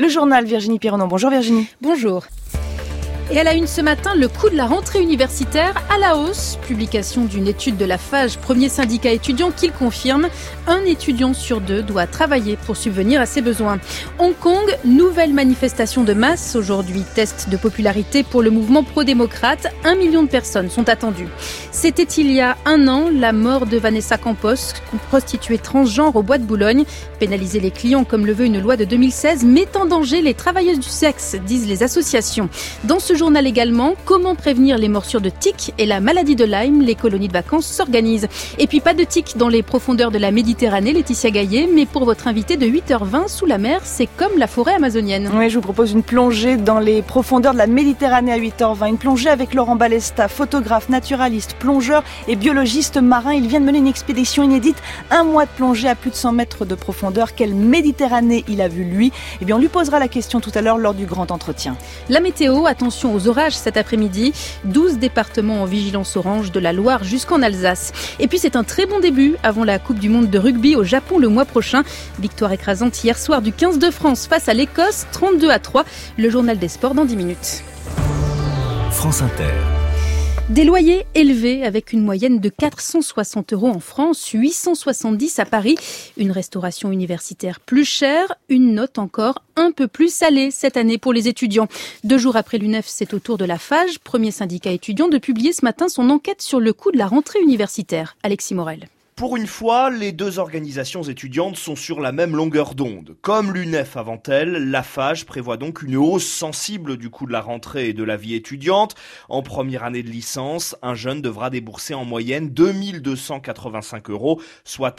Le journal Virginie Pironneau. Bonjour Virginie. Bonjour. Et à la une ce matin, le coût de la rentrée universitaire à la hausse. Publication d'une étude de la FAGE, premier syndicat étudiant, qui le confirme. Un étudiant sur deux doit travailler pour subvenir à ses besoins. Hong Kong, nouvelle manifestation de masse aujourd'hui. Test de popularité pour le mouvement pro-démocrate. 1 million de personnes sont attendues. C'était il y a un an, la mort de Vanessa Campos, prostituée transgenre au Bois de Boulogne. Pénaliser les clients, comme le veut une loi de 2016, met en danger les travailleuses du sexe, disent les associations. Dans ce journal également, comment prévenir les morsures de tiques et la maladie de Lyme. Les colonies de vacances s'organisent. Et puis pas de tiques dans les profondeurs de la Méditerranée, Laetitia Gaillet, mais pour votre invité de 8h20, sous la mer, c'est comme la forêt amazonienne. Oui, je vous propose une plongée dans les profondeurs de la Méditerranée à 8h20. Une plongée avec Laurent Balesta, photographe, naturaliste, plongeur et biologiste marin. Il vient de mener une expédition inédite. 1 mois de plongée à plus de 100 mètres de profondeur. Quelle Méditerranée il a vu, lui ? Eh bien, on lui posera la question tout à l'heure lors du grand entretien. La météo, attention aux orages cet après-midi. 12 départements en vigilance orange de la Loire jusqu'en Alsace. Et puis c'est un très bon début avant la Coupe du Monde de rugby au Japon le mois prochain. Victoire écrasante hier soir du 15 de France face à l'Écosse, 32-3. Le journal des sports dans 10 minutes. France Inter. Des loyers élevés avec une moyenne de 460 € en France, 870 à Paris. Une restauration universitaire plus chère, une note encore un peu plus salée cette année pour les étudiants. 2 jours après l'UNEF, c'est au tour de la FAGE, premier syndicat étudiant, de publier ce matin son enquête sur le coût de la rentrée universitaire. Alexis Morel. Pour une fois, les deux organisations étudiantes sont sur la même longueur d'onde. Comme l'UNEF avant elle, la FAGE prévoit donc une hausse sensible du coût de la rentrée et de la vie étudiante. En première année de licence, un jeune devra débourser en moyenne 2 285 €, soit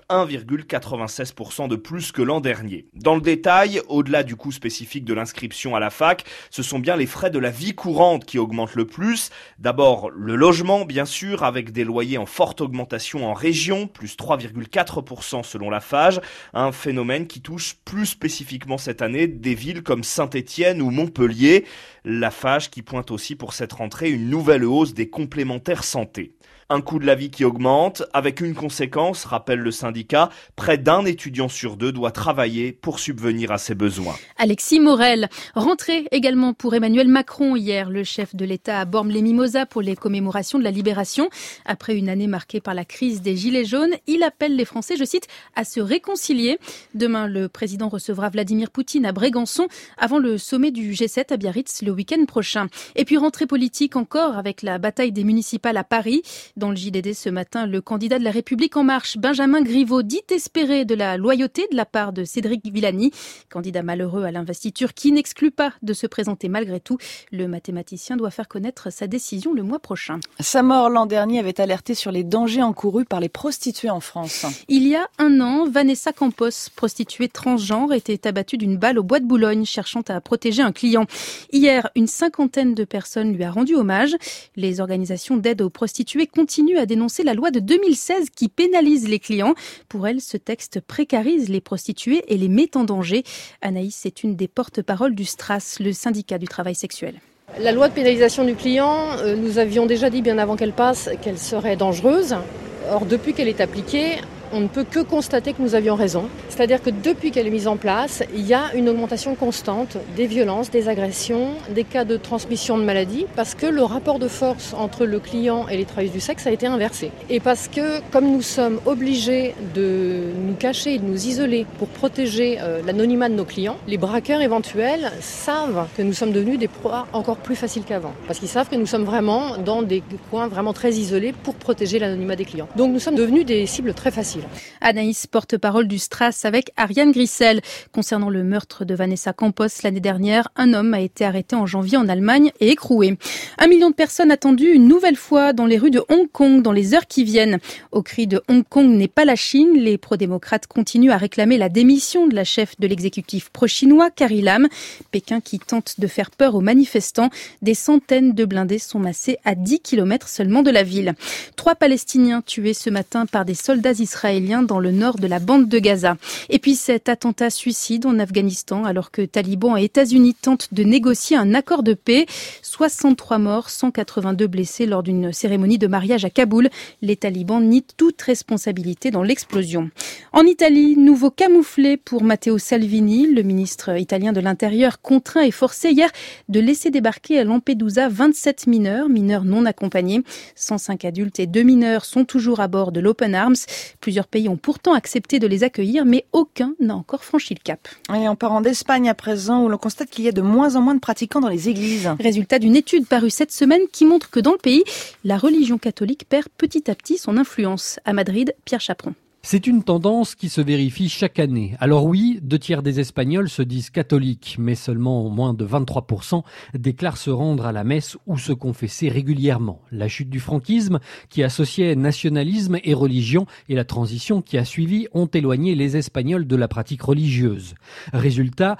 1,96% de plus que l'an dernier. Dans le détail, au-delà du coût spécifique de l'inscription à la fac, ce sont bien les frais de la vie courante qui augmentent le plus. D'abord, le logement, bien sûr, avec des loyers en forte augmentation en région, plus 3,4% selon la FAGE, un phénomène qui touche plus spécifiquement cette année des villes comme Saint-Étienne ou Montpellier. La FAGE qui pointe aussi pour cette rentrée une nouvelle hausse des complémentaires santé. Un coût de la vie qui augmente, avec une conséquence, rappelle le syndicat, près d'un étudiant sur 2 doit travailler pour subvenir à ses besoins. Alexis Morel. Rentrée également pour Emmanuel Macron hier. Le chef de l'État à Bormes-les-Mimosas pour les commémorations de la Libération. Après une année marquée par la crise des Gilets jaunes, il appelle les Français, je cite, à se réconcilier. Demain, le président recevra Vladimir Poutine à Brégançon avant le sommet du G7 à Biarritz le week-end prochain. Et puis rentrée politique encore avec la bataille des municipales à Paris. Dans le JDD ce matin, le candidat de la République En Marche, Benjamin Griveaux, dit espérer de la loyauté de la part de Cédric Villani, candidat malheureux à l'investiture qui n'exclut pas de se présenter malgré tout. Le mathématicien doit faire connaître sa décision le mois prochain. Sa mort l'an dernier avait alerté sur les dangers encourus par les prostituées en France. Il y a un an, Vanessa Campos, prostituée transgenre, était abattue d'une balle au Bois de Boulogne, cherchant à protéger un client. Hier, une 50aine de personnes lui a rendu hommage. Les organisations d'aide aux prostituées continue à dénoncer la loi de 2016 qui pénalise les clients. Pour elle, ce texte précarise les prostituées et les met en danger. Anaïs est une des porte-paroles du STRAS, le syndicat du travail sexuel. La loi de pénalisation du client, nous avions déjà dit bien avant qu'elle passe qu'elle serait dangereuse. Or, depuis qu'elle est appliquée, on ne peut que constater que nous avions raison. C'est-à-dire que depuis qu'elle est mise en place, il y a une augmentation constante des violences, des agressions, des cas de transmission de maladies, parce que le rapport de force entre le client et les travailleuses du sexe a été inversé. Et parce que, comme nous sommes obligés de nous cacher et de nous isoler pour protéger l'anonymat de nos clients, les braqueurs éventuels savent que nous sommes devenus des proies encore plus faciles qu'avant. Parce qu'ils savent que nous sommes vraiment dans des coins vraiment très isolés pour protéger l'anonymat des clients. Donc nous sommes devenus des cibles très faciles. Anaïs, porte-parole du STRAS avec Ariane Grissel. Concernant le meurtre de Vanessa Campos l'année dernière, un homme a été arrêté en janvier en Allemagne et écroué. 1 million de personnes attendues une nouvelle fois dans les rues de Hong Kong dans les heures qui viennent. Au cri de Hong Kong n'est pas la Chine, les pro-démocrates continuent à réclamer la démission de la chef de l'exécutif pro-chinois, Carrie Lam. Pékin qui tente de faire peur aux manifestants. Des centaines de blindés sont massés à 10 km seulement de la ville. 3 Palestiniens tués ce matin par des soldats israéliens dans le nord de la bande de Gaza. Et puis cet attentat suicide en Afghanistan alors que talibans et États-Unis tentent de négocier un accord de paix. 63 morts, 182 blessés lors d'une cérémonie de mariage à Kaboul. Les talibans nient toute responsabilité dans l'explosion. En Italie, nouveau camouflet pour Matteo Salvini. Le ministre italien de l'Intérieur contraint et forcé hier de laisser débarquer à Lampedusa 27 mineurs non accompagnés. 105 adultes et 2 mineurs sont toujours à bord de l'Open Arms. Plusieurs pays ont pourtant accepté de les accueillir, mais aucun n'a encore franchi le cap. Et en parlant d'Espagne à présent, où l'on constate qu'il y a de moins en moins de pratiquants dans les églises. Résultat d'une étude parue cette semaine qui montre que dans le pays, la religion catholique perd petit à petit son influence. À Madrid, Pierre Chaperon. C'est une tendance qui se vérifie chaque année. Alors oui, 2/3 des Espagnols se disent catholiques, mais seulement moins de 23% déclarent se rendre à la messe ou se confesser régulièrement. La chute du franquisme, qui associait nationalisme et religion, et la transition qui a suivi ont éloigné les Espagnols de la pratique religieuse. Résultat,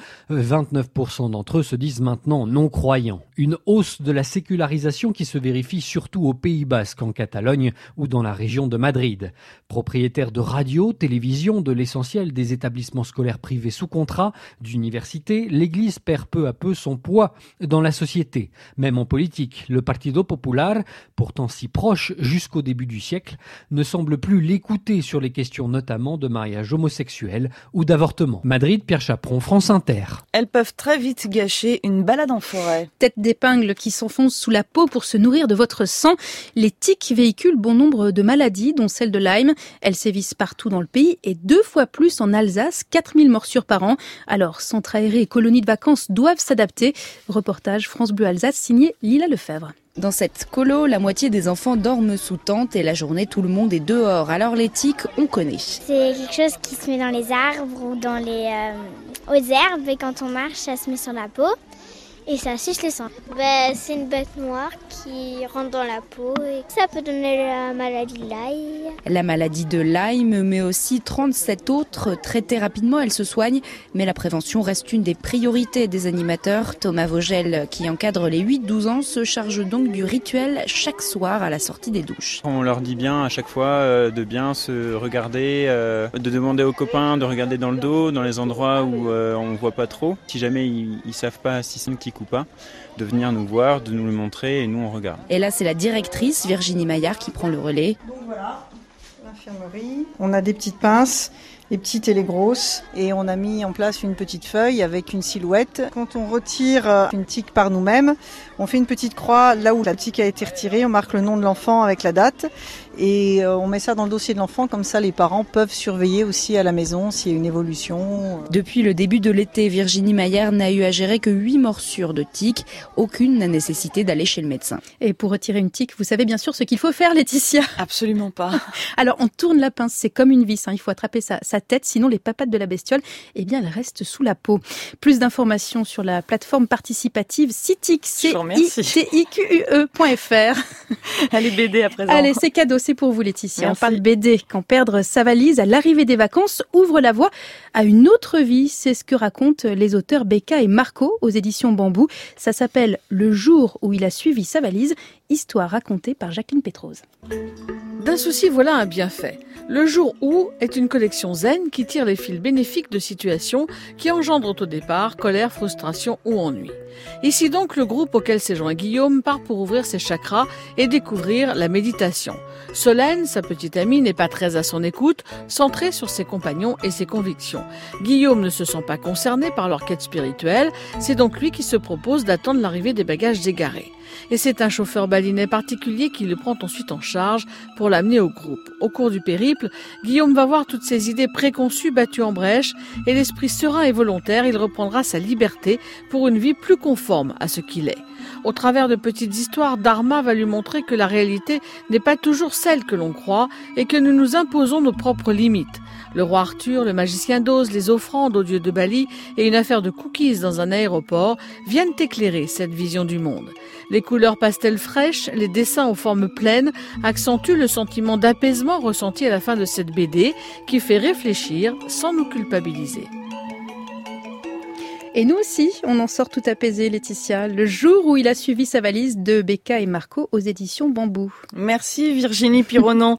29% d'entre eux se disent maintenant non-croyants. Une hausse de la sécularisation qui se vérifie surtout au Pays Basque, en Catalogne ou dans la région de Madrid. Propriétaire de radio, télévision, de l'essentiel des établissements scolaires privés sous contrat, d'universités, l'Église perd peu à peu son poids dans la société. Même en politique, le Partido Popular, pourtant si proche jusqu'au début du siècle, ne semble plus l'écouter sur les questions notamment de mariage homosexuel ou d'avortement. Madrid, Pierre Chaperon, France Inter. Elles peuvent très vite gâcher une balade en forêt. Tête d'épingle qui s'enfonce sous la peau pour se nourrir de votre sang. Les tiques véhiculent bon nombre de maladies, dont celle de Lyme. Elles sévissent partout dans le pays et 2 fois plus en Alsace, 4000 morsures par an. Alors, centres aérés et colonies de vacances doivent s'adapter. Reportage France Bleu Alsace signé Lila Lefebvre. Dans cette colo, la moitié des enfants dorment sous tente et la journée, tout le monde est dehors. Alors les tiques, on connaît. C'est quelque chose qui se met dans les arbres ou dans les aux herbes et quand on marche, ça se met sur la peau. Et ça suce le sang. C'est une bête noire qui rentre dans la peau et ça peut donner la maladie de Lyme. La maladie de Lyme, mais aussi 37 autres. Traitées rapidement, elles se soignent. Mais la prévention reste une des priorités des animateurs. Thomas Vogel, qui encadre les 8-12 ans, se charge donc du rituel chaque soir à la sortie des douches. On leur dit bien à chaque fois de bien se regarder, de demander aux copains de regarder dans le dos, dans les endroits où on ne voit pas trop. Si jamais ils ne savent pas si c'est une tique ou pas, de venir nous voir, de nous le montrer et nous on regarde. Et là c'est la directrice Virginie Maillard qui prend le relais. Donc voilà, l'infirmerie. On a des petites pinces, les petites et les grosses, et on a mis en place une petite feuille avec une silhouette. Quand on retire une tique par nous-mêmes, on fait une petite croix là où la tique a été retirée, on marque le nom de l'enfant avec la date et on met ça dans le dossier de l'enfant, comme ça les parents peuvent surveiller aussi à la maison s'il y a une évolution. Depuis le début de l'été, Virginie Maillard n'a eu à gérer que 8 morsures de tiques. Aucune n'a nécessité d'aller chez le médecin. Et pour retirer une tique, vous savez bien sûr ce qu'il faut faire, Laetitia? Absolument pas. Alors on tourne la pince, c'est comme une vis, il faut attraper sa tête, sinon les papates de la bestiole, eh bien elles restent sous la peau. Plus d'informations sur la plateforme participative CITIQ, CITIQUE.fr. Allez, BD à présent. Allez, c'est cadeau, c'est pour vous Laetitia. Merci. On parle BD. Quand perdre sa valise à l'arrivée des vacances ouvre la voie à une autre vie. C'est ce que racontent les auteurs Becca et Marco aux éditions Bambou. Ça s'appelle Le jour où il a suivi sa valise, histoire racontée par Jacqueline Pétrose. D'un souci, voilà un bienfait. Le jour où est une collection zen qui tire les fils bénéfiques de situations qui engendrent au départ colère, frustration ou ennui. Ici donc, le groupe auquel s'est joint Guillaume part pour ouvrir ses chakras et découvrir la méditation. Solène, sa petite amie, n'est pas très à son écoute, centrée sur ses compagnons et ses convictions. Guillaume ne se sent pas concerné par leur quête spirituelle, c'est donc lui qui se propose d'attendre l'arrivée des bagages égarés. Et c'est un chauffeur balinais particulier qui le prend ensuite en charge pour l'amener au groupe. Au cours du périple, Guillaume va voir toutes ses idées préconçues battues en brèche et l'esprit serein et volontaire, il reprendra sa liberté pour une vie plus conforme à ce qu'il est. Au travers de petites histoires, Dharma va lui montrer que la réalité n'est pas toujours celle que l'on croit et que nous nous imposons nos propres limites. Le roi Arthur, le magicien d'Oz, les offrandes au dieu de Bali et une affaire de cookies dans un aéroport viennent éclairer cette vision du monde. Les couleurs pastel fraîches, les dessins aux formes pleines accentuent le sentiment d'apaisement ressenti à la fin de cette BD qui fait réfléchir sans nous culpabiliser. Et nous aussi, on en sort tout apaisé, Laetitia. Le jour où il a suivi sa valise de Becca et Marco aux éditions Bambou. Merci Virginie Pironon.